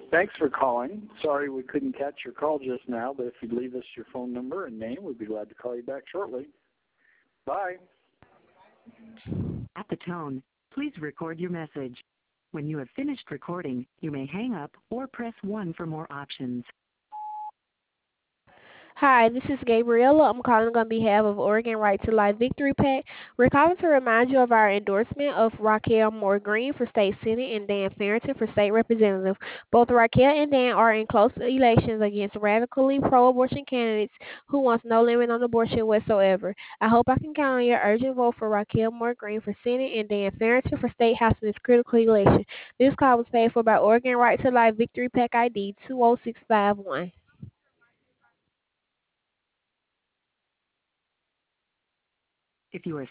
Thanks for calling. Sorry we couldn't catch your call just now, but if you'd leave us your phone number and name, we'd be glad to call you back shortly. Bye. At the tone, please record your message. When you have finished recording, you may hang up or press 1 for more options. Hi, this is Gabriella. I'm calling on behalf of Oregon Right to Life Victory PAC. We're calling to remind you of our endorsement of Raquel Moore Green for State Senate and Dan Farrington for State Representative. Both Raquel and Dan are in close elections against radically pro-abortion candidates who wants no limit on abortion whatsoever. I hope I can count on your urgent vote for Raquel Moore Green for Senate and Dan Farrington for State House in this critical election. This call was paid for by Oregon Right to Life Victory PAC ID 20651. If you are